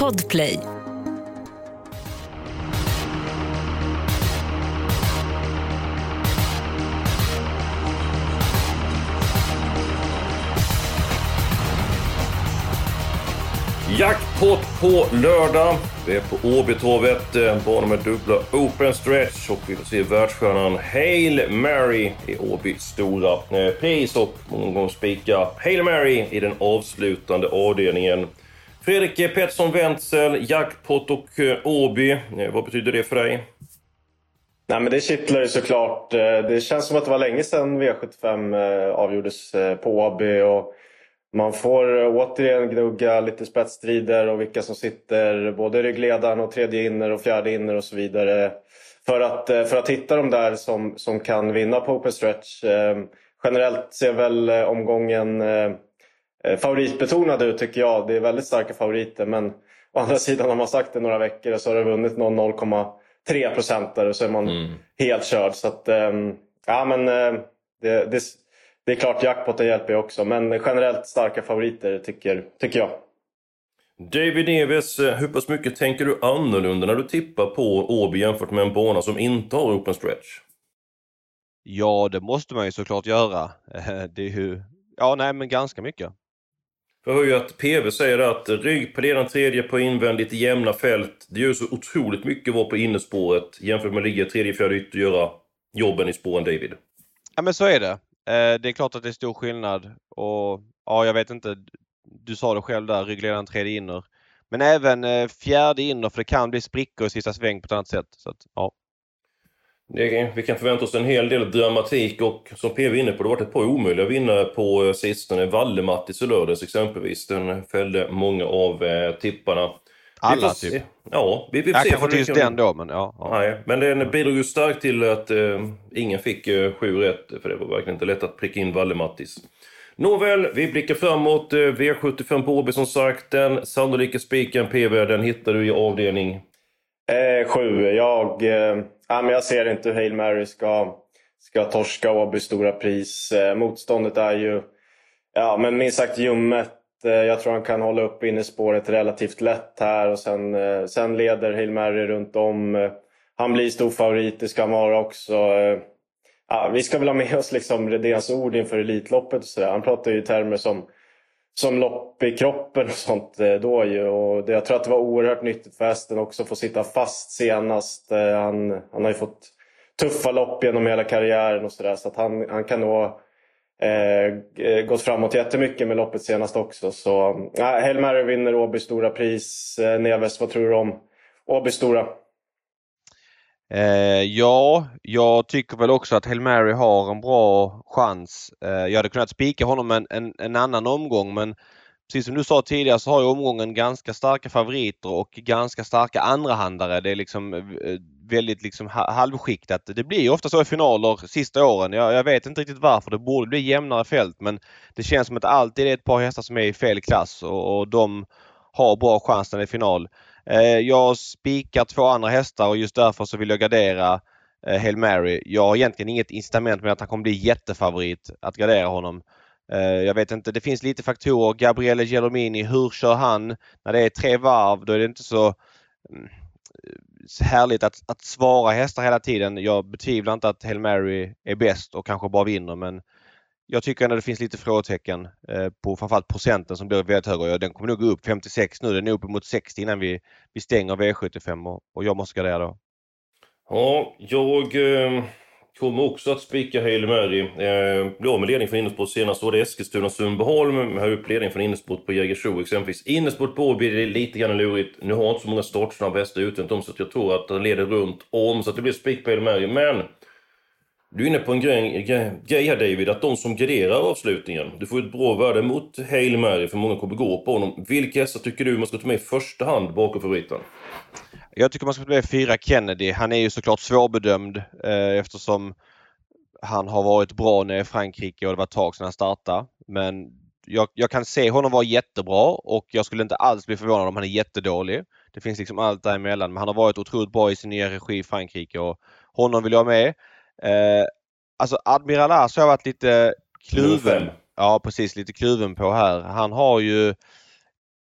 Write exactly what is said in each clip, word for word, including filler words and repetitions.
Podplay. Jackpot på lördag. Vi är på Åbytorvet, banan med dubbla open stretch, och vi får se världsstjärnan Hail Mary i Åby stora pris, och många gånger spika Hail Mary i den avslutande avdelningen. Fredrik Pettersson Wenzel, Jackpot och Åby, vad betyder det för dig? Nej, men det kittlar ju såklart. Det känns som att det var länge sedan V sjuttiofem avgjordes på Åby, och man får återigen gnugga lite spetsstrider och vilka som sitter både ryggledaren och tredje inner och fjärde inner och så vidare. För att, för att hitta de där som, som kan vinna på open stretch. Eh, generellt ser väl omgången eh, favoritbetonad ut, tycker jag. Det är väldigt starka favoriter, men å andra sidan har man sagt det några veckor så har det vunnit någon noll komma tre procent och så är man mm. helt körd. Så att, eh, ja men eh, det, det Det är klart jackpoten hjälper också, men generellt starka favoriter tycker, tycker jag. David Neves, hur pass mycket tänker du annorlunda när du tippar på Åby jämfört med en bana som inte har open stretch? Ja, det måste man ju såklart göra. Det är ju, ja nej men ganska mycket. Jag hör ju att P V säger att rygg på den tredje på invändigt jämna fält. Det gör så otroligt mycket vara på innerspåret jämfört med att ligga tredje, fjärde ytter och göra jobben i spåren, David. Ja men så är det. Det är klart att det är stor skillnad, och ja, jag vet inte, du sa det själv där, ryggledaren tredje inner. Men även fjärde inner, för det kan bli sprickor i sista sväng på ett annat sätt. Så att, ja. Det, vi kan förvänta oss en hel del dramatik, och som P V inne på, det har varit ett par omöjliga vinnare på sistone. Vallemattis och lördags exempelvis, den fällde många av eh, tipparna. Alla vi typ. Ja, vi, vi jag se kanske inte just den då, men ja. ja. Nej, men den bidrog ju starkt till att eh, ingen fick eh, sju rätt, för det var verkligen inte lätt att pricka in Vallemattis. Nåväl, vi blickar framåt. eh, V sjuttiofem på Åby som sagt, den sannolika spiken P V, den hittar du i avdelning eh, sju. Jag, eh, ja, men jag ser inte hur Hail Mary ska, ska torska Åby stora pris. Eh, motståndet är ju, ja men minst sagt ljummet. Jag tror han kan hålla upp in i spåret relativt lätt här, och sen, sen leder Hail Mary runt om. Han blir stor favorit, det ska han vara också. Ja, vi ska väl ha med oss liksom Redéns ord inför Elitloppet och sådär. Han pratar ju i termer som, som lopp i kroppen och sånt då ju. Och det, jag tror att det var oerhört nyttigt för hästen också att få sitta fast senast. Han, han har ju fått tuffa lopp genom hela karriären och sådär, så att han, han kan nog Eh, gått framåt jättemycket med loppet senast också. Så eh, Hail Mary vinner Åby stora pris. eh, Neves, vad tror du om Åby stora? Eh, ja, jag tycker väl också att Hail Mary har en bra chans. Eh, jag hade kunnat spika honom en, en, en annan omgång, men precis som du sa tidigare så har ju omgången ganska starka favoriter och ganska starka andrahandare. Det är liksom eh, väldigt liksom halvskiktat. Det blir ju ofta så i finaler sista åren. Jag, jag vet inte riktigt varför. Det borde bli jämnare fält, men det känns som att alltid är ett par hästar som är i fel klass, och, och de har bra chansen i final. Eh, jag spikar två andra hästar, och just därför så vill jag gardera eh, Hail Mary. Jag har egentligen inget incitament med att han kommer bli jättefavorit att gardera honom. Eh, jag vet inte, det finns lite faktorer. Gabriele Gelomini, hur kör han? När det är tre varv, då är det inte så mm, härligt att, att svara hästar hela tiden. Jag betvivlar inte att Hail Mary är bäst och kanske bara vinner, men jag tycker ändå det finns lite frågetecken eh, på framförallt procenten som blir väldigt hög, och den kommer nog gå upp femtiosex nu. Den är uppe mot sextio innan vi, vi stänger V sjuttiofem, och, och jag måste gardera då. Ja, jag eh, kommer också att spika Hail Mary. Eh, blir av med ledning från Innersport senast, var det Eskilstuna Sundbyholm. Men har upp ledning från Innersport på Jägersro exempelvis. Innersport på blir det lite grann lurigt. Nu har inte så många startsnabba hästar utan dem, så att jag tror att den leder runt om, så att det blir spik på Hail Mary. Men du är inne på en grej, grej här, David, att de som graderar avslutningen, du får ett bra värde mot Hail Mary, för många kommer gå på honom. Vilka hästar tycker du man ska ta med i första hand bakom favoriten? Jag tycker man ska ta med fyra Kennedy. Han är ju såklart svårbedömd eh, eftersom han har varit bra nere i Frankrike och det var ett tag sedan han startade. Men jag, jag kan se honom vara jättebra, och jag skulle inte alls bli förvånad om han är jättedålig. Det finns liksom allt däremellan, men han har varit otroligt bra i sin nya regi i Frankrike, och honom vill jag ha med. Eh, alltså Admiral As har jag varit lite kluven. Ja, precis, lite kluven på här. Han har ju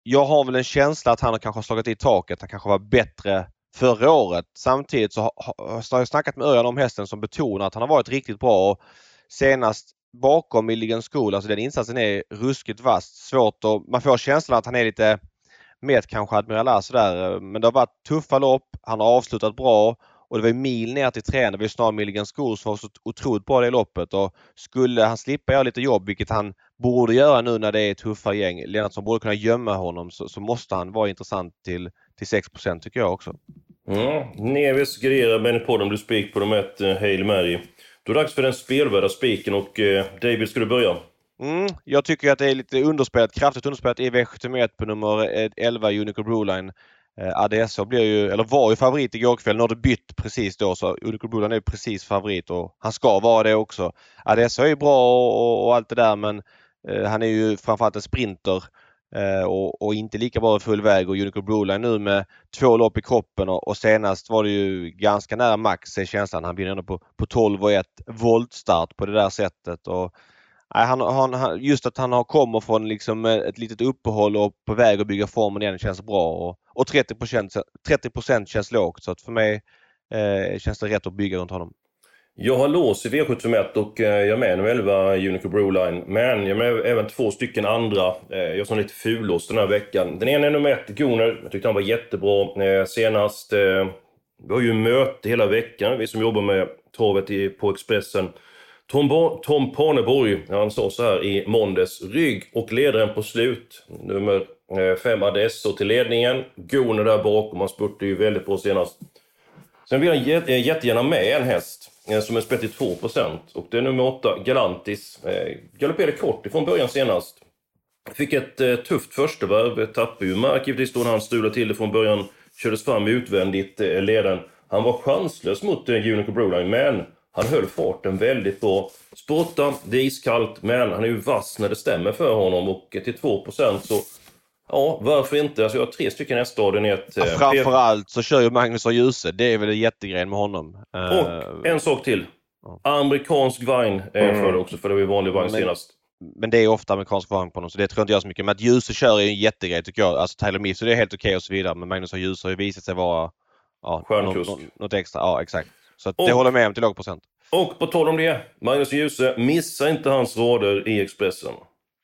jag har väl en känsla att han har kanske slagit i taket. Han kanske var bättre förra året. Samtidigt så har, har jag snackat med Örjan om hästen som betonar att han har varit riktigt bra. Och senast bakom Milligan School, alltså den insatsen är ruskigt vast. Svårt och man får känslan att han är lite med kanske Admiral As sådär. Men det har varit tuffa lopp. Han har avslutat bra. Och det var mil ner till tränare. Det var snarare Milligan School som var så otroligt bra i det loppet. Och skulle han slippa göra lite jobb, vilket han borde göra nu när det är tuffa gäng. Lennartsson borde kunna gömma honom. Så, så måste han vara intressant till, till sex procent tycker jag också. Mm. Neves, Guerrera, Benny Podden blir spik på de ett uh, Hail Mary. Då är det dags för den spelvärda spiken och uh, David, ska du börja? Mm, jag tycker att det är lite underspelat, kraftigt underspelat i V sjuttionioett på nummer elva Unico Broline. Eh, A D S blir ju, eller var ju favorit igår kväll. Nu har det bytt precis då, så Unico Broline är ju precis favorit och han ska vara det också. A D S är ju bra och, och allt det där, men eh, han är ju framförallt en sprinter eh, och, och inte lika bra i full väg. Och Unico Broline nu med två lopp i kroppen och, och senast var det ju ganska nära max i känslan. Han vinner ändå på, på tolv och ett voltstart på det där sättet och Nej, han, han, just att han har kommer från liksom ett litet uppehåll och på väg att bygga formen igen känns bra. Och, och trettio procent, trettio procent känns lågt, så att för mig eh, känns det rätt att bygga runt honom. Jag har lås i V sjuttionioett och eh, jag är med nu elva Unico Broline. Men jag är med även två stycken andra. Eh, jag som lite fullås den här veckan. Den ena är nummer ett, Gunnar. Jag tyckte han var jättebra. Eh, senast, eh, vi har ju möte hela veckan. Vi som jobbar med travet i, på Expressen. Tom, ba- Tom Parneborg, han sa så här i måndags: rygg och ledaren på slut. Nummer fem A D S till ledningen. Gunnar där bakom, han spurtade ju väldigt bra senast. Sen vill jag jät- jättegärna med en häst eh, som är spett i två procent. Och det är nummer åtta, Galantis. Eh, galopperade kort ifrån början senast. Fick ett eh, tufft första varv. Tappade ju mark givetvis då när han stulade till det från början. Kördes fram utvändigt eh, ledaren. Han var chanslös mot eh, Unico Broline, men han höll farten väldigt bra. Sporta, det är iskallt, men han är ju vass när det stämmer för honom. Och till två procent så, ja, varför inte? Alltså jag har tre stycken hästar i ett... Ja, framförallt så kör ju Magnus och Ljuse. Det är väl en jättegrej med honom. Och en sak till. Amerikansk vagn är mm. för det också, för det var ju vanlig vagn men, senast. Men det är ofta amerikansk vagn på honom, så det tror jag inte jag så mycket. Men att Ljuse kör är ju en jättegrej tycker jag. Alltså Tyler Miss, så det är helt okej okay och så vidare. Men Magnus och Ljuse har ju visat sig vara ja, något, något extra. Ja, exakt. Så att och, det håller med om till låg procent. Och på tal om det, Magnus Ljuse, missa inte hans rader i Expressen.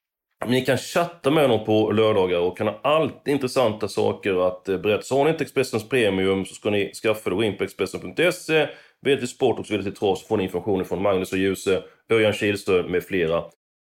Ni kan chatta med honom på lördagar och kan ha allt intressanta saker att berätta. Så har ni inte Expressens premium så ska ni skaffa det och gå in på Expressen punkt se. Vidare till sport och så vidare till tras så får ni information från Magnus och Ljuse, Örjan Kihlström med flera.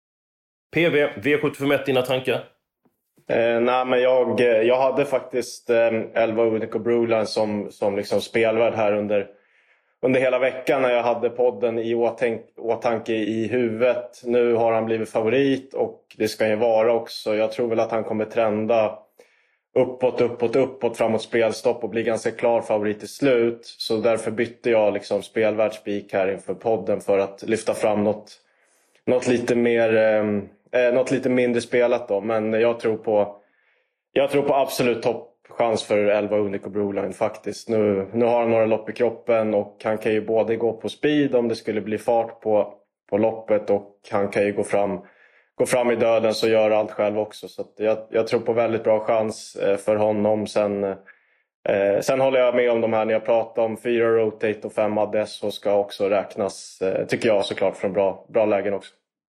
P V, V sjuttiofem, dina tankar? Eh, nej, men jag, jag hade faktiskt eh, elva Unico Broline som, som liksom spelvärd här under, under hela veckan när jag hade podden i åtank, åtanke i huvudet. Nu har han blivit favorit och det ska ju vara också. Jag tror väl att han kommer trenda uppåt, uppåt, uppåt framåt spelstopp och bli ganska klar favorit till slut. Så därför bytte jag liksom spelvärdsspik här inför podden för att lyfta fram något, något lite mer... Eh, Eh, något lite mindre spelat då, men jag tror på jag tror på absolut toppchans för elva Unico Broline faktiskt. Nu, nu har han några lopp i kroppen och han kan ju både gå på speed om det skulle bli fart på, på loppet och han kan ju gå fram, gå fram i döden så gör allt själv också. Så att jag, jag tror på väldigt bra chans eh, för honom. Sen, eh, sen håller jag med om de här när jag pratar om fyra Rotate och fem A D S och ska också räknas, eh, tycker jag såklart, från bra, bra lägen också.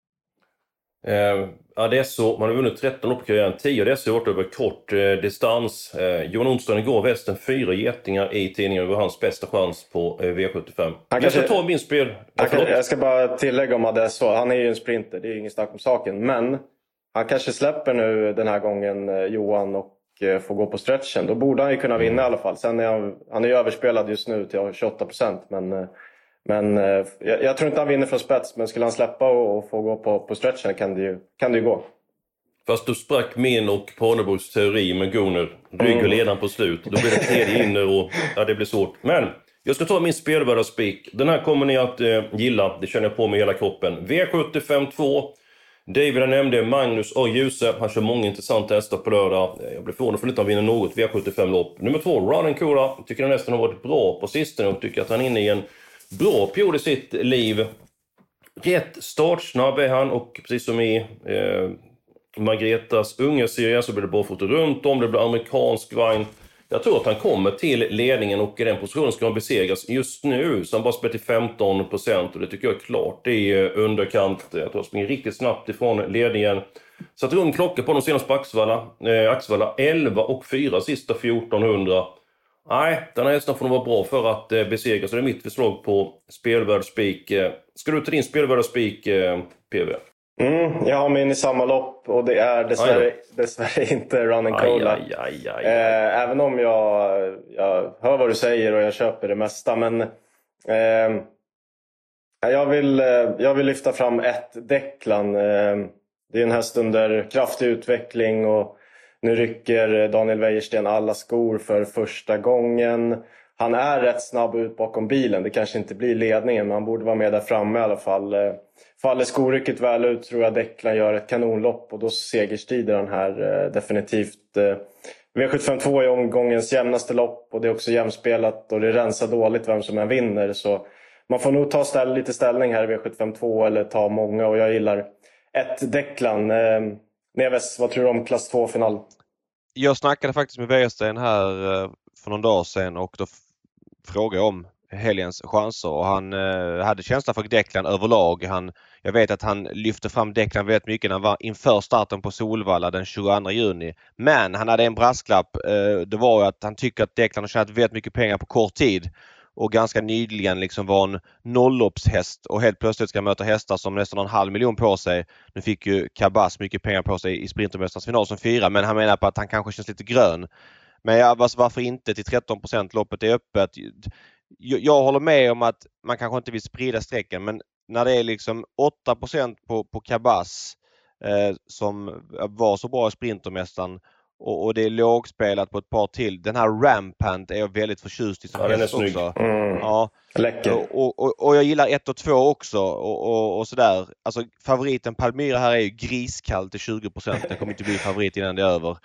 Eh, A D S, man har vunnit tretton lopp på karriären. tio A D S har varit över kort eh, distans. Eh, Johan Onsdagen igår västen fyra getingar i tidningen. Det var hans bästa chans på eh, V sjuttiofem. Han jag ska kanske, ta min spel. Jag, kan, jag ska bara tillägga om A D S. Han är ju en sprinter, det är ju ingen snack om saken. Men han kanske släpper nu den här gången eh, Johan och eh, får gå på stretchen. Då borde han ju kunna vinna mm. i alla fall. Sen är han, han är ju överspelad just nu till tjugoåtta procent. Men... Eh, Men eh, jag, jag tror inte han vinner från spets. Men skulle han släppa och, och få gå på, på stretchen kan det, ju, kan det ju gå. Fast du sprack min och Parneborgs teori med Gunnar. Rygg och ledan på slut. Då blir det tredje inne och ja, det blir svårt. Men jag ska ta min spelvärda spik. Den här kommer ni att eh, gilla. Det känner jag på med hela kroppen. V sjuttiofem två. David nämnde Magnus och Ljuse. Han kör många intressanta hästar på lördag. Jag blir förvånad för att han vinner något V sjuttiofem-lopp. Nummer två, Running Coola. Tycker han nästan har varit bra på sistone och tycker att han är inne i en bra period i sitt liv. Rätt startsnabb är han och precis som i eh, Margretas unga serie så blir det barfota runt om, det blir amerikansk vagn. Jag tror att han kommer till ledningen och i den positionen ska han besegras just nu. Så han bara spelar till femton procent och det tycker jag är klart. Det är underkant. Jag tror han springer riktigt snabbt ifrån ledningen. Så att rund klocka på de senaste på Axvalla. Eh, Axvalla elva och fyra sista fjortonhundra. Nej, den här hästen får nog vara bra för att eh, besegra. Så det är mitt förslag på spelvärdsspik. Eh, ska du ta din spelvärdsspik, eh, P V? Mm, jag har min i samma lopp och det är dessvärre, dessvärre inte Running Cola. Aj, aj, aj, aj. Eh, även om jag, jag hör vad du säger och jag köper det mesta. Men eh, jag, vill, jag vill lyfta fram ett Declan. Eh, det är en häst under kraftig utveckling och nu rycker Daniel Wäjersten alla skor för första gången. Han är rätt snabb ut bakom bilen. Det kanske inte blir ledningen, men han borde vara med där framme i alla fall. Faller skorycket väl ut tror jag Declan gör ett kanonlopp och då segerstrider han här definitivt. V sjuttiofem två är omgångens jämnaste lopp och det är också jämspelat och det rensar dåligt vem som än vinner. Så man får nog ta ställ, lite ställning här i V sjuttiofem två eller ta många och jag gillar ett Declan. Neves, vad tror du om klass två-final? Jag snackade faktiskt med Wäjersten här för någon dag sedan och då frågade jag om helgens chanser och han eh, hade känsla för Declan överlag. Han, jag vet att han lyfte fram Declan väldigt mycket när han var inför starten på Solvalla den tjugoandra juni. Men han hade en brasklapp. Eh, det var ju att han tycker att Declan har tjänat väldigt mycket pengar på kort tid och ganska nyligen liksom var en nollloppshäst och helt plötsligt ska möta hästar som nästan har en halv miljon på sig. Nu fick ju Kabas mycket pengar på sig i Sprintermästarens final som fyra, men han menar på att han kanske känns lite grön. Men ja, varför inte till tretton procent, loppet är öppet. Jag, jag håller med om att man kanske inte vill sprida sträcken, men när det är liksom åtta procent på, på Kabas eh, som var så bra i Sprintermästaren och, och det är lågspelat på ett par till. Den här Rampant är jag väldigt förtjust i som ja, häst den är snygg. också. Mm. Ja. Läcker. Och, och, och jag gillar ett och två också och, och, och sådär. Alltså favoriten Palmyra här är ju griskall till tjugo procent. Det kommer inte bli favorit innan det är över.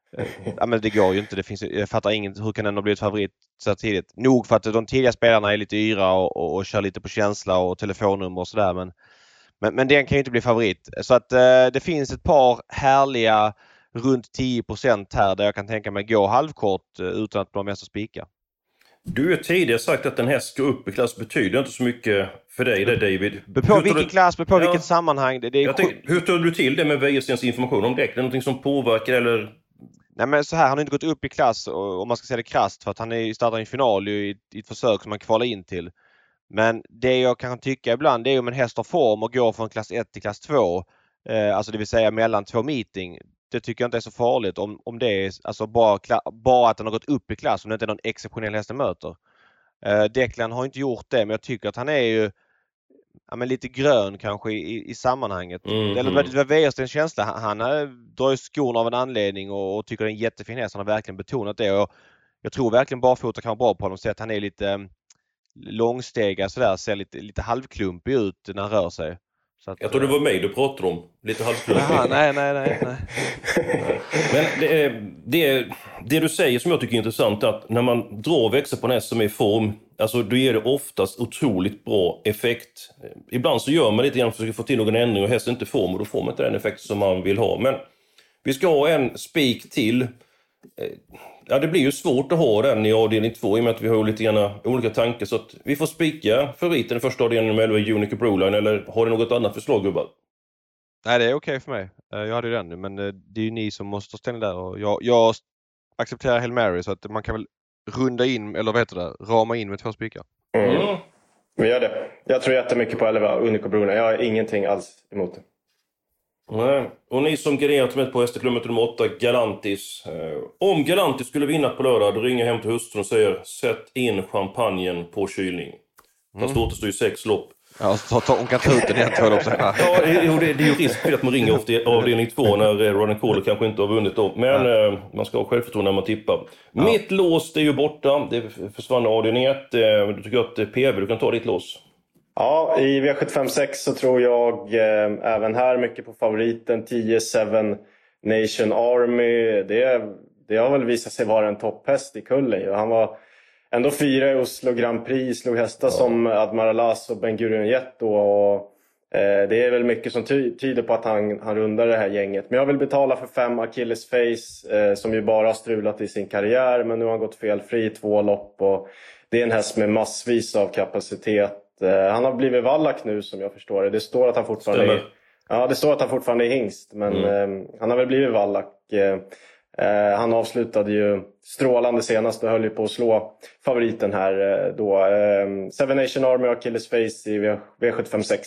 Ja, men det går ju inte. Det finns, jag fattar inget. Hur kan den ha blivit favorit så tidigt? Nog för att de tidiga spelarna är lite yra och, och, och kör lite på känsla och telefonnummer och sådär. Men, men, men den kan ju inte bli favorit. Så att eh, det finns ett par härliga runt tio procent här där jag kan tänka mig gå halvkort eh, utan att bli mest att spika. Du har tidigare sagt att den här ska upp i klass betyder inte så mycket för dig där, David. På vilken du... klass, på ja. vilket sammanhang. Det, det är jag tänkte, hur tog du till det med Wäjerstens information om det? Är det någonting som påverkar eller... Nej, men så här, han har inte gått upp i klass om man ska säga det krasst för att han är startar i final i, i ett försök som man kvalar in till. Men det jag kan tycka ibland det är om en häst har form och går från klass ett till klass två, eh, alltså det vill säga mellan två meeting. Det tycker jag inte är så farligt om, om det är alltså bara, bara att den har gått upp i klass, om det inte är någon exceptionell häst den möter. Eh, Declan har inte gjort det, men jag tycker att han är ju ja, men lite grön kanske i, i sammanhanget. Mm, Eller mm. det var Wäjerstens känsla. Han, han är, drar ju skorna av en anledning och, och tycker det är en jättefin häst. Han har verkligen betonat det. Och jag tror verkligen barfota kan vara bra på honom. Så att han är lite långstegad sådär. Ser lite, lite halvklumpig ut när han rör sig. Så att, jag tror det var mig du pratade om. Lite halvklumpig. Aha, nej, nej, nej. nej. Men det, är, det, är, det du säger som jag tycker är intressant att när man drar växlar på en häst som är i form, alltså då ger det oftast otroligt bra effekt. Ibland så gör man lite grann för att försöka få till någon ändring och hästen inte form och då får man inte den effekt som man vill ha. Men vi ska ha en spik till. Ja, det blir ju svårt att ha den i avdelning två i och med att vi har lite grann olika tankar. Så att vi får spika favoriten i första avdelningen med elva Unique Broline, eller har du något annat förslag, gubbar? Nej, det är okej okay för mig. Jag hade ju den nu, men det är ju ni som måste ställa där. Och jag, jag accepterar Hail Mary så att man kan väl runda in, eller vad heter det, rama in med två spikar. Mm. Mm. Vi gör det. Jag tror jättemycket på elva Unique Broline. Jag har ingenting alls emot det. Nej. Och ni som garderat med på hästeklubben nummer åtta, Galantis. Eh, om Galantis skulle vinna på lördag, då ringer jag hem till hustrun och säger sätt in champagnen på kylning. Mm. Fast återstår ju sex lopp. Ja, så ta, hon kan ta ut den igen två lopp. Ja, det, det, det är ju risk för att man ringer ofta i avdelning två när eh, Running Cola kanske inte har vunnit då. Men eh, man ska ha självförtroende när man tippar. Ja. Mitt lås, det är ju borta. Det försvann avdelning ett. Eh, då tycker jag att P V, du kan ta ditt lås. Ja, i V sjuttiofem sex så tror jag eh, även här mycket på favoriten tio Seven Nation Army. Det, det har väl visat sig vara en topphäst i Kulle. Han var ändå fyra i Oslo Grand Prix, slog hästar ja. som Admiral As och Ben Gurion Jet då. Och, Det är väl mycket som ty- tyder på att han, han rundar det här gänget. Men jag vill betala för fem Achilles Face, som ju bara har strulat i sin karriär. Men nu har han gått felfri i två lopp. Och det är en häst med massvis av kapacitet. Han har blivit vallack nu, som jag förstår det. Det står att han fortfarande är, ja, det står att han fortfarande är hingst. Men mm. eh, han har väl blivit vallack. Eh, han avslutade ju strålande senast och höll ju på att slå favoriten här eh, då. Eh, Seven Nation Army och Achilles Face i V sjuttiofem sex.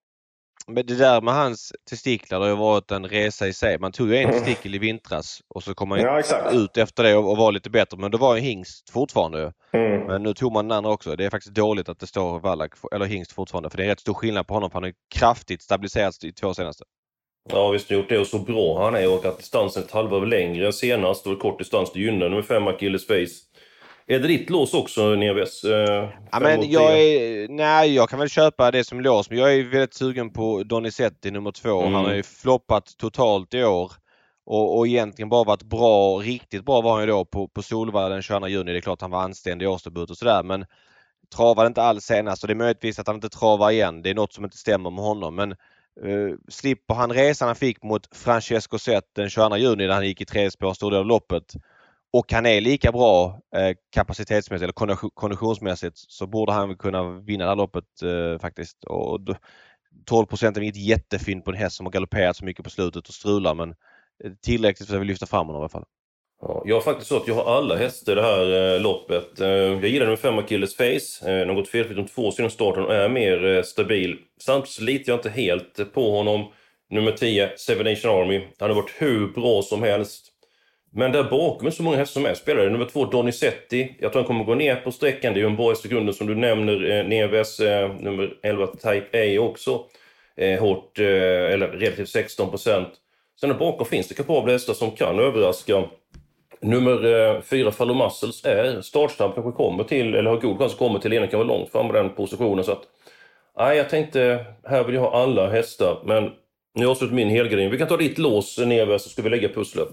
Men det där med hans testiklar, det har ju varit en resa i sig. Man tog ju en testikel i vintras och så kom man ja, ut efter det och, och var lite bättre. Men det var ju hingst fortfarande. Mm. Men nu tog man den andra också. Det är faktiskt dåligt att det står vallack eller hingst fortfarande. För det är rätt stor skillnad på honom. För han har kraftigt stabiliserats i två senaste. Ja, visst har gjort det. Och så bra han är och att distansen ett halvår längre än senast. Och kort distans till gynnar nummer fem Achilles Face. Är det ditt lås också, Neves? Eh, ja, men jag är, nej, jag kan väl köpa det som lås. Men jag är väldigt sugen på Donizetti nummer två. Mm. Han har ju floppat totalt i år. Och, och egentligen bara varit bra, riktigt bra var han ju då på, på Solvalla den tjugoandra juni. Det är klart han var anständig i årsdebut och sådär. Men travade inte alls senast. Och det är möjligtvis att han inte travar igen. Det är något som inte stämmer med honom. Men uh, slipper han resan han fick mot Francesco Zet den tjugoandra juni där han gick i tredje spår stor del av loppet. Och han är lika bra eh, kapacitetsmässigt eller konditionsmässigt så borde han kunna vinna det här loppet eh, faktiskt. Och tolv procent är inget jättefint på en häst som har galopperat så mycket på slutet och strular, men tillräckligt för att jag vill lyfta fram honom i alla fall. Ja, jag har faktiskt så att jag har alla hästar i det här eh, loppet. Eh, jag gillar nummer fem Achilles Face. Eh, de har gått felfritt om två sedan starten och är mer eh, stabil. Samtidigt litar jag inte helt på honom. Nummer tio Seven Nation Army. Han har varit hur bra som helst. Men där bakom är så många hästar som är spelare. Nummer två Donizetti. Jag tror han kommer gå ner på sträckan. Det är ju en bra häst i grunden som du nämner. Eh, Neves eh, nummer elva Type A också. Eh, hårt, eh, eller relativt sexton procent. Sen där bakom finns det kapabla hästar som kan överraska. Nummer eh, fyra Follow Muscles är startsnabb. Kanske kommer till, eller har god chans att komma till. Ena kan vara långt fram på den positionen. Så att, nej, jag tänkte, här vill jag ha alla hästar. Men nu har jag sett min helgardering. Vi kan ta ditt lås, Neves, så ska vi lägga pusslet.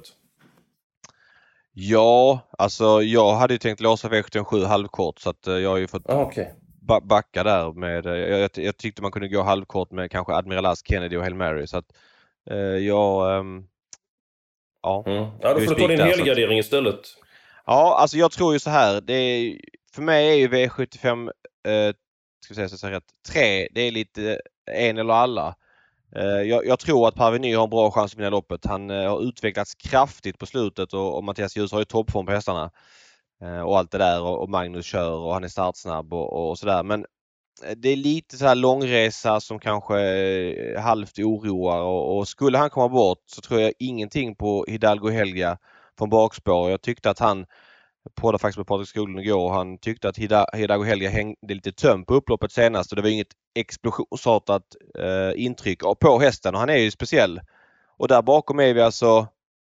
Ja, alltså jag hade ju tänkt låsa V sjuttiosju halvkort så att jag har ju fått ah, okay. ba- backa där med, jag, jag, jag tyckte man kunde gå halvkort med kanske Admiral As, Kennedy och Hail Mary så att eh, jag um, ja. Mm. Ja, då får du ta din helgardering istället. Ja, alltså jag tror ju så här, det är, för mig är ju V sjuttiofem eh, ska vi säga så rätt, tre, det är lite en eller alla. Jag, jag tror att Parveny har en bra chans att vinna loppet. Han uh, har utvecklats kraftigt på slutet och, och Mattias Ljus har ju toppform på hästarna. Uh, och allt det där och, och Magnus kör och han är startsnabb och, och sådär. Men det är lite så här långresa som kanske uh, halvt oroar och, och skulle han komma bort så tror jag ingenting på Hidalgo Helga från bakspår. Jag tyckte att han pådde faktiskt med Patrik Skoglund igår och han tyckte att Hidalgo Helga hängde lite töm på upploppet senast och det var inget explosionsartat eh, intryck på hästen och han är ju speciell. Och där bakom är vi alltså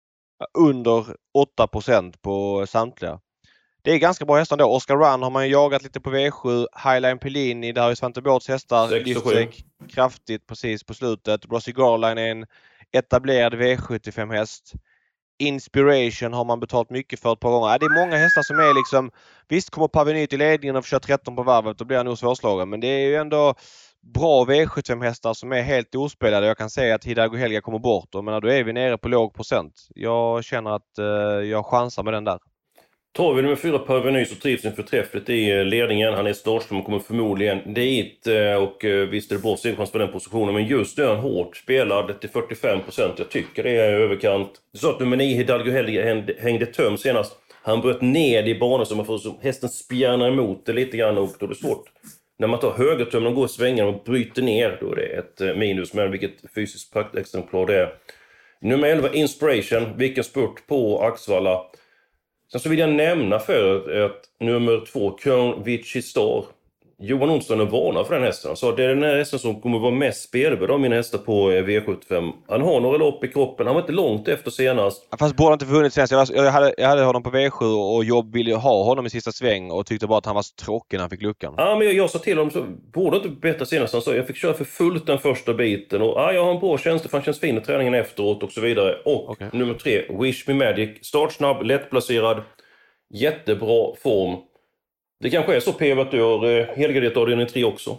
under åtta procent på samtliga. Det är ganska bra hästar då. Oscar Run har man ju jagat lite på V sju. Highline Pellini, där har ju Svante Båths hästar lyft sig kraftigt precis på slutet. Rossi Garline är en etablerad V sjuttiofem häst. Inspiration har man betalt mycket för ett par gånger. Ja, det är många hästar som är liksom, visst kommer Parveny till ledningen och kör tretton på varvet, då blir han nog svårslagen. Men det är ju ändå bra V sjuttiofem hästar som är helt ospelade. Jag kan säga att Hidalgo Helga kommer bort och men då är vi nere på låg procent. Jag känner att eh, jag chansar med den där. Tar vi nummer fyra Parveny så trivs han förträffligt i ledningen. Han är startsnabb och kommer förmodligen dit. Och visst är det bra segerchans på den positionen. Men just nu är han hårt spelad till fyrtiofem procent. Jag tycker det är överkant. Du sa att nummer nio Hidalgo Helga hängde töm senast. Han bröt ned i banan så man får så hästen spjärnar emot det lite grann. Och då är det svårt. När man tar högertömmen och går i svängen och bryter ner, då är det ett minus. Men vilket fysiskt praktexemplar det är. Nummer elva Inspiration. Vilken spurt på Axvalla. Sen så vill jag nämna för att nummer två, Köln Vici Star. Johan Olsson är varnad för den hästen. Så det är den här hästen som kommer vara mest spelvärd av mina hästar på V sjuttiofem. Han har några lopp i kroppen. Han var inte långt efter senast. Fast borde inte vunnit senast. Jag, jag, hade, jag hade honom på V sju och Jobb ville ha honom i sista sväng och tyckte bara att han var så tråkig när han fick luckan. Ja, men jag, jag sa till honom så borde inte bättre senast. Han sa jag fick köra för fullt den första biten. Och ja, jag har en bra tjänst. För han känns fin i träningen efteråt och så vidare. Och okay. Nummer tre, Wish Me Magic. Startsnabb, lättplacerad. Jättebra form. Det kanske är så P V att du har eh, helgarderat avdelning tre också.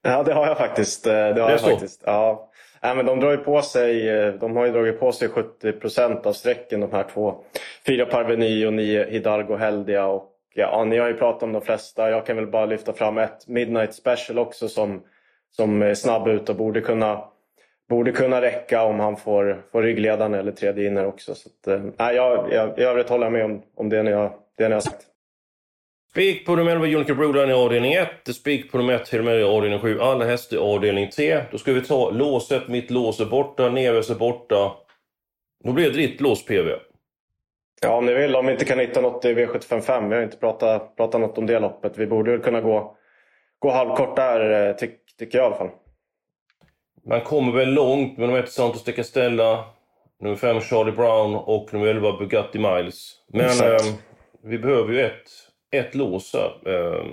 Ja, det har jag faktiskt. Det har det jag så. faktiskt. Ja. Ja, men de drar ju på sig, de har ju dragit på sig sjuttio procent av sträcken, de här två. Fyra Parveny och nio Hidalgo Heldia. Och ja, ni har ju pratat om de flesta. Jag kan väl bara lyfta fram ett Midnight Special också som, som är snabb ut och borde kunna, borde kunna räcka om han får, får ryggledaren eller tredje inner också. Så att, nej, jag, jag, i övrigt håller jag med om, om det, ni har, det ni har sagt. Spik på nummer elva Unique Broline i avdelning ett. Spik på nummer ett Helmer i avdelning sju. Alla hästar i avdelning tre. Då ska vi ta låset. Mitt lås är borta. Neves är borta. Då blir det ditt lås P V. Ja, om ni vill. Om vi inte kan hitta något i V sjuttiofem fem. Vi har inte pratat, pratat något om det loppet. Vi borde väl kunna gå, gå halvkort där, ty, tycker jag i alla fall. Man kommer väl långt med nummer ett Santos de Castella, nummer fem Charlie Brown och nummer elva Bugatti Miles. Men eh, vi behöver ju ett, ett lås här. Eh,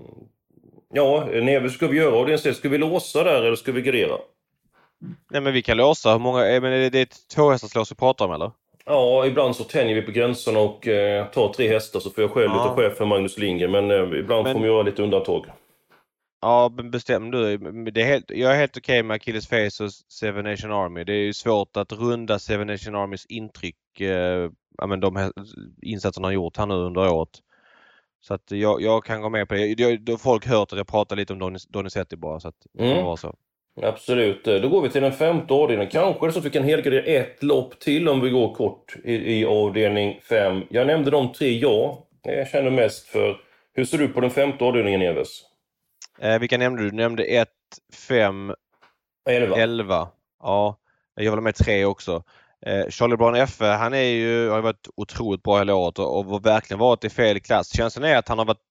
ja, Neves, ska vi göra och det ska vi låsa där eller ska vi gardera? Nej, men vi kan låsa. Hur många, är det, det är ett tvåhästarslås vi pratar om eller? Ja, ibland så tänjer vi på gränserna och eh, tar tre hästar så får jag själv Ja. lite chef för Magnus Lindgren. Men eh, ibland Men- får man göra lite undantag. Ja, men bestäm du. Det är helt, jag är helt okej okay med Achilles Face och Seven Nation Army. Det är ju svårt att runda Seven Nation Armys intryck. Eh, ja, men de här insatserna har gjort här nu under året. Så att jag, jag kan gå med på det. Jag, jag, folk hört att jag pratar lite om Don, Donizetti bara. Så att det Mm. kan vara så. Absolut. Då går vi till den femte avdelningen. Kanske är det så att vi kan helgardera ett lopp till om vi går kort i, i avdelning fem. Jag nämnde de tre jag. Jag känner mest för. Hur ser du på den femte avdelningen, Neves? Eh, vilka nämnde du? Du nämnde ett, fem, elva. elva. Ja, jag vill ha med tre också. Eh, Charlie Brown F, han är ju, har ju varit otroligt bra hela året och, och verkligen varit i fel klass. Känslan är att han har varit,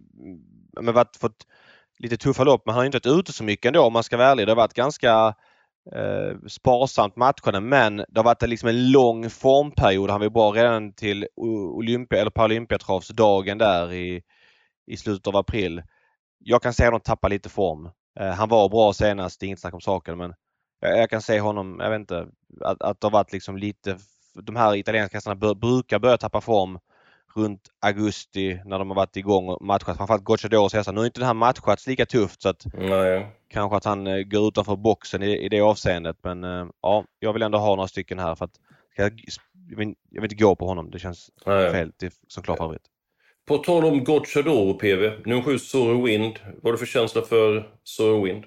eh, men varit fått lite tuffa lopp, men han har inte varit ute så mycket ändå om man ska vara ärlig. Det har varit ganska eh, sparsamt matcherna, men det har varit liksom en lång formperiod. Han var bra redan till Olympia eller Paralympiatravsdagen där i, i slutet av april. Jag kan se honom tappa lite form. Eh, han var bra senast, det är inget snack om saken, men jag, jag kan se honom, jag vet inte, att, att det har varit liksom lite, de här italienska hästarna bör, brukar börja tappa form runt augusti när de har varit igång och matchat. Framförallt Gocciadoros hästar. Nu är inte den här matchats lika tufft så att Nej. kanske att han eh, går utanför boxen i, i det avseendet. Men eh, ja, jag vill ändå ha några stycken här för att jag, jag, vill, jag vill inte gå på honom. Det känns Nej. fel till, som klar favorit. På tal om Gocciadoro, P V. Nummer sju Soaring Wind. Vad är det för känsla för Soaring Wind?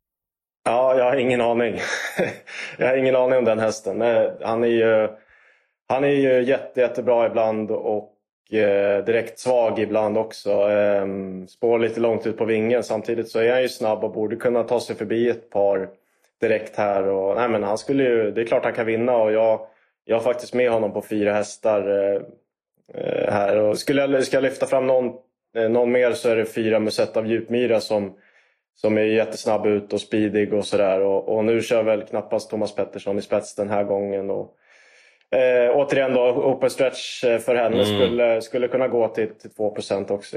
Ja, jag har ingen aning. jag har ingen aning om den hästen. Han är ju, han är ju jätte, jättebra ibland och eh, direkt svag ibland också. Eh, spår lite långt ut på vingen. Samtidigt så är han ju snabb och borde kunna ta sig förbi ett par direkt här. Och, nej, men han skulle ju, det är klart han kan vinna och jag, jag har faktiskt med honom på fyra hästar eh, här. Och skulle jag, ska jag lyfta fram någon, eh, någon mer så är det fyra Musetta av Djupmyra som Som är jättesnabb ut och speedig och sådär. Och, och nu kör väl knappast Thomas Pettersson i spets den här gången. Och, eh, återigen då, open stretch för henne mm. skulle, skulle kunna gå till, till två procent också.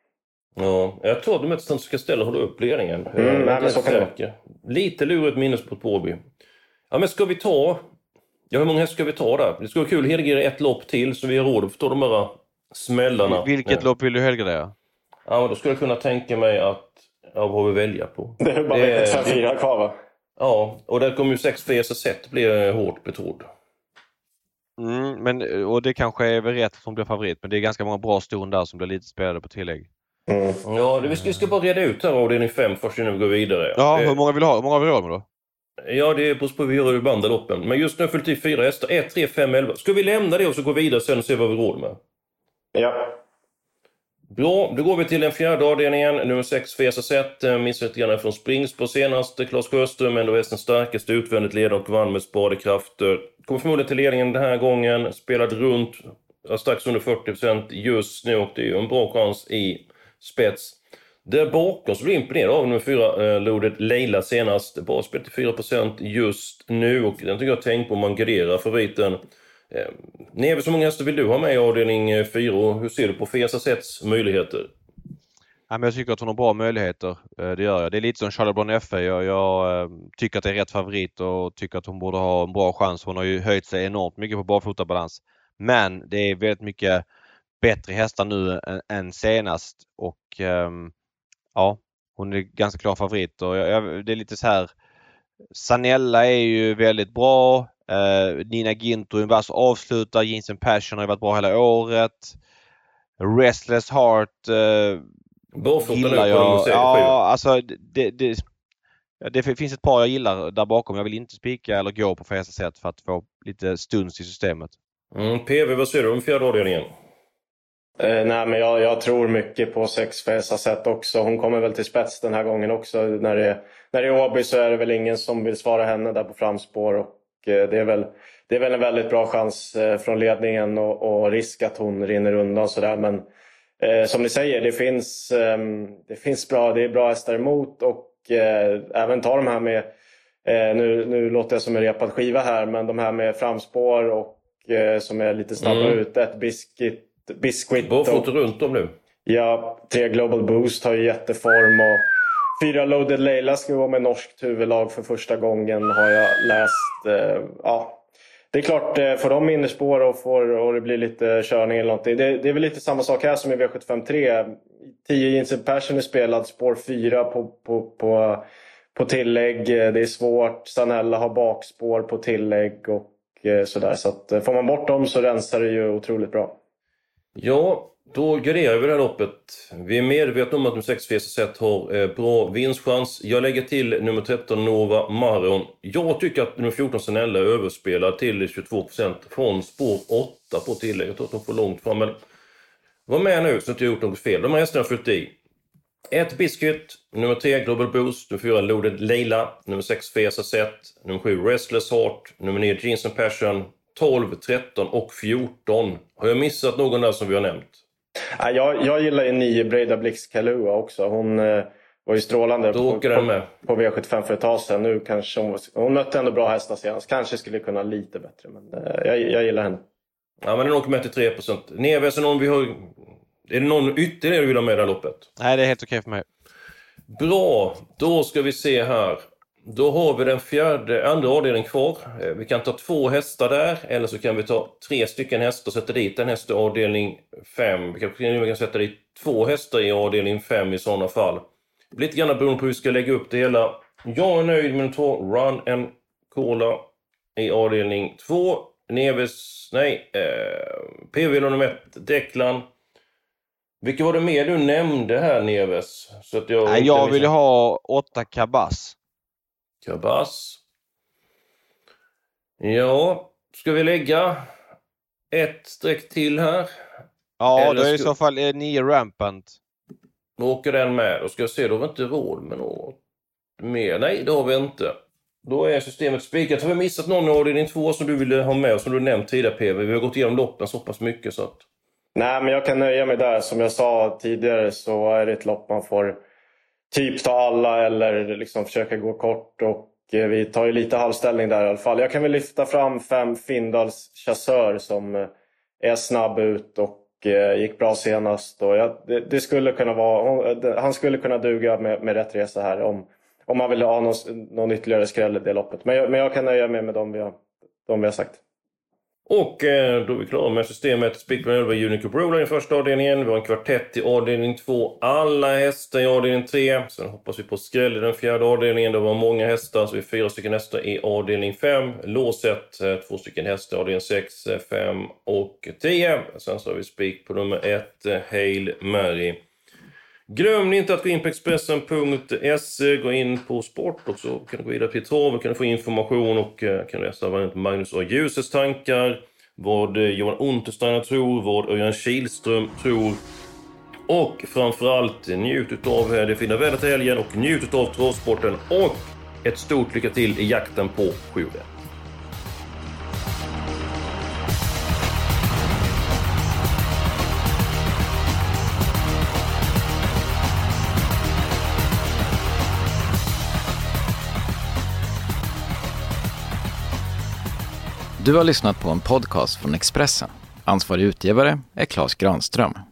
Ja, jag tror att de ett ska ställa hålla upp ledningen. Mm, nej, men så kan det. Lite lurigt minnes på Åby. Ja, men ska vi ta... Ja, hur många hästar ska vi ta där? Det skulle vara kul att helgardera ett lopp till så vi har råd att ta de här smällarna. Vilket ja. lopp vill du helgardera? Ja, men då skulle jag kunna tänka mig att ja, vad vi välja på. Det är bara ett fem fyra kvar, va? Ja, och där kommer ju sex V S S bli hårt betrodd. Mm, men, och det kanske är väl rätt som blir favorit, men det är ganska många bra ston där som blir lite spelade på tillägg. Mm. Ja, det, vi, ska, vi ska bara reda ut här och det är ni fem först innan vi går vidare. Ja, hur många vill ha? Hur många har vi råd med då? Ja, det är på spår vi gör i bandaloppen. Men just nu har fyllt i fyra hästar. ett, tre, fem, elva. Ska vi lämna det och så gå vidare sen och se vad vi råd med? Ja. Bra, då går vi till den fjärde avdelningen. Nummer sex, V S S ett. Missade lite grann från Springspår senast. Claes Sjöström, ändå hästen starkaste utvändigt ledare och vann med spadekrafter. Kommer förmodligen till ledningen den här gången. Spelade runt strax under fyrtio procent just nu och det är ju en bra chans i spets. Där bakom så blir jag imponerad av nummer fyra, eh, Loaded Leila senast. Bara spelat till fyra procent just nu och den tycker jag tänk på om man garderar favoriten. Eh, Neves, hur många hästar vill du ha med i avdelning fyra? Hur ser du på V S S etts möjligheter? Ja, men jag tycker att hon har bra möjligheter. Det gör jag. Det är lite som Charlie Brown F. Jag, jag tycker att det är rätt favorit och tycker att hon borde ha en bra chans. Hon har ju höjt sig enormt mycket på barfotabalans. Men det är väldigt mycket bättre hästar nu än, än senast. Och um, ja, hon är ganska klar favorit. Och jag, jag, det är lite så här. Sanella är ju väldigt bra. Uh, Nina Ginto är vass avslutar. Jeans and Passion har ju varit bra hela året. Restless Heart uh, gillar jag. Ja, alltså det, det, det finns ett par jag gillar där bakom. Jag vill inte spika eller gå på för sätt för att få lite stuns i systemet. Mm, P V, vad säger du om fjärde avdelningen? Eh, nej, men jag, jag tror mycket på sex Fesa sätt också. Hon kommer väl till spets den här gången också. När det, när det är Åby så är det väl ingen som vill svara henne där på framspår. Och eh, det, är väl, det är väl en väldigt bra chans eh, från ledningen och, och risk att hon rinner undan sådär. Men eh, som ni säger, det finns, eh, det finns bra, det är bra hästar emot. Och eh, även ta de här med, eh, nu, nu låter jag som en repad skiva här, men de här med framspår och eh, som är lite snabbare mm. ute. Ett Biscuit. Biscuit och fått runt om nu. Ja, tre Global Boost har ju jätteform och fyra Loaded Leila ska vara med norskt huvudlag för första gången har jag läst. Eh, ja, det är klart eh, får de innerspår och, får, och det blir lite körning eller någonting. Det, det är väl lite samma sak här som i V sjuttiofem tre. tio Jeans and Passion är spelad, spår fyra på, på, på, på tillägg. Det är svårt. Sanella har bakspår på tillägg och eh, sådär. Så att, eh, får man bort dem så rensar det ju otroligt bra. Ja, då garderar vi det här loppet. Vi är medvetna om att nummer sex Fesa Set har eh, bra vinstchans. Jag lägger till nummer tretton Nova Maron. Jag tycker att nummer fjorton Sanella är överspelad till tjugotvå procent från spår åtta på tillägg. Jag tror att de får långt fram. Men var med nu så att jag gjort något fel. De här hästarna har fyllt i. ett Biscuit, nummer tre Global Boost, nummer fyra Loaded Leila, nummer sex Fesa Set, nummer sju Restless Heart, nummer nio Jeans and Passion, tolv, tretton och fjorton. Har jag missat någon där som vi har nämnt? Ja, jag, jag gillar ju nio Breda Blix Kalua också. Hon eh, var ju strålande på, på, på V sjuttiofem för ett tag sedan. Nu kanske hon, hon mötte ändå bra hästar senast. Kanske skulle kunna lite bättre, men eh, jag, jag gillar henne. Ja, men den åker med till tre procent. Neves, är, någon vi har, är det någon ytterligare du vill ha med i det här loppet? Nej, det är helt okej för mig. Bra, då ska vi se här. Då har vi den fjärde, andra avdelningen kvar. Vi kan ta två hästar där. Eller så kan vi ta tre stycken hästar och sätta dit en häst i avdelning fem. Vi kan, vi kan sätta dit två hästar i avdelning fem i sådana fall. Lite grann beroende på hur vi ska lägga upp det hela. Jag är nöjd med två Run and Cola i avdelning två. Neves, nej, eh, P V nummer ett, Declan. Vilka var det mer du nämnde här, Neves? Så att jag nej, jag vill ha åtta Kabas. Kabas. Ja, ska vi lägga ett streck till här? Ja, eller då är det i så fall nio Rampant. Då åker den med. Då ska jag se, då har vi inte råd med något mer. Nej, det har vi inte. Då är systemet spikat. Har vi missat någon av din två som du ville ha med och som du nämnt tidigare, P V? Vi har gått igenom loppen så pass mycket så att... Nej, men jag kan nöja mig där. Som jag sa tidigare så är det ett lopp man får typ ta alla eller liksom försöka gå kort. Och vi tar ju lite halvställning där i alla fall. Jag kan väl lyfta fram fem Findals chassör som är snabb ut och gick bra senast. Och jag, det, det skulle kunna vara, han skulle kunna duga med, med rätt resa här om, om man vill ha någon, någon ytterligare skräll i det loppet. Men jag, men jag kan nöja mig med dem vi har, de vi har sagt. Och eh, då är vi klara med systemet. Speakman elva Unique Roller i första avdelningen. Vi har en kvartett i avdelning två. Alla hästar i avdelning tre. Sen hoppas vi på skräll i den fjärde avdelningen. Det var många hästar. Så vi har fyra stycken hästar i avdelning fem. Låset. Eh, två stycken hästar i avdelning sex, fem och tio. Sen så har vi spik på nummer ett. Eh, Hail Mary. Glöm inte att gå in på Expressen punkt se, gå in på sport och så kan du gå vidare till trav och kan du få information och kan läsa vad Magnus och Ljusets tankar, vad Johan Untersteiner tror, vad Örjan Kihlström tror och framförallt njut av det fina vädret i helgen och njut av travsporten och ett stort lycka till i jakten på sju. Du har lyssnat på en podcast från Expressen. Ansvarig utgivare är Claes Granström.